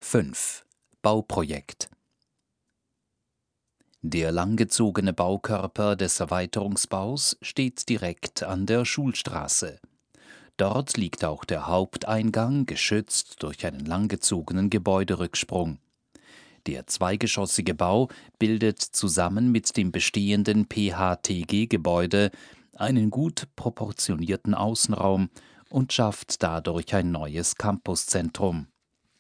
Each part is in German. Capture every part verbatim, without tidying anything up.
fünf. Bauprojekt. Der langgezogene Baukörper des Erweiterungsbaus steht direkt an der Schulstraße. Dort liegt auch der Haupteingang, geschützt durch einen langgezogenen Gebäuderücksprung. Der zweigeschossige Bau bildet zusammen mit dem bestehenden P H T G-Gebäude einen gut proportionierten Außenraum und schafft dadurch ein neues Campuszentrum.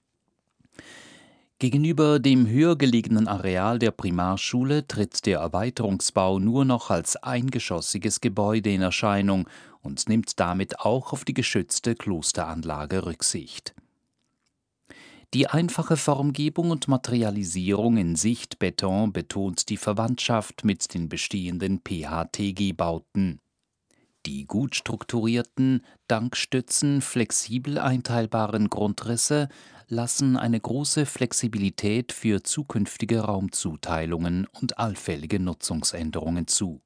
Gegenüber dem höher gelegenen Areal der Primarschule tritt der Erweiterungsbau nur noch als eingeschossiges Gebäude in Erscheinung und nimmt damit auch auf die geschützte Klosteranlage Rücksicht. Die einfache Formgebung und Materialisierung in Sichtbeton betont die Verwandtschaft mit den bestehenden P H T G-Bauten. Die gut strukturierten, dank Stützen flexibel einteilbaren Grundrisse lassen eine große Flexibilität für zukünftige Raumzuteilungen und allfällige Nutzungsänderungen zu.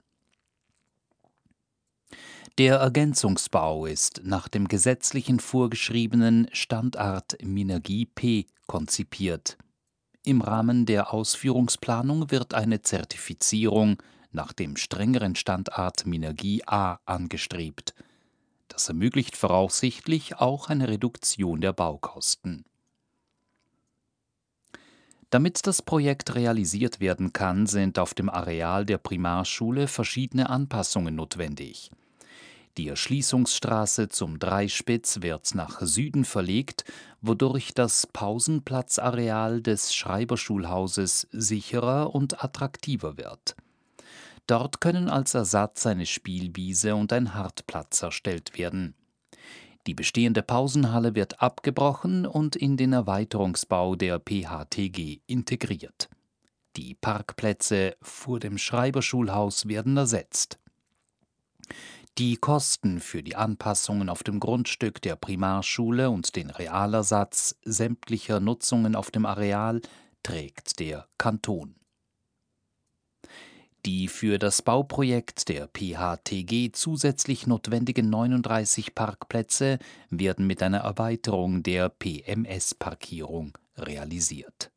Der Ergänzungsbau ist nach dem gesetzlichen vorgeschriebenen Standard Minergie P konzipiert. Im Rahmen der Ausführungsplanung wird eine Zertifizierung nach dem strengeren Standard Minergie A angestrebt. Das ermöglicht voraussichtlich auch eine Reduktion der Baukosten. Damit das Projekt realisiert werden kann, sind auf dem Areal der Primarschule verschiedene Anpassungen notwendig. Die Erschließungsstraße zum Dreispitz wird nach Süden verlegt, wodurch das Pausenplatzareal des Schreiberschulhauses sicherer und attraktiver wird. Dort können als Ersatz eine Spielwiese und ein Hartplatz erstellt werden. Die bestehende Pausenhalle wird abgebrochen und in den Erweiterungsbau der P H T G integriert. Die Parkplätze vor dem Schreiberschulhaus werden ersetzt. Die Kosten für die Anpassungen auf dem Grundstück der Primarschule und den Realersatz sämtlicher Nutzungen auf dem Areal trägt der Kanton. Die für das Bauprojekt der P H T G zusätzlich notwendigen neununddreißig Parkplätze werden mit einer Erweiterung der P M S-Parkierung realisiert.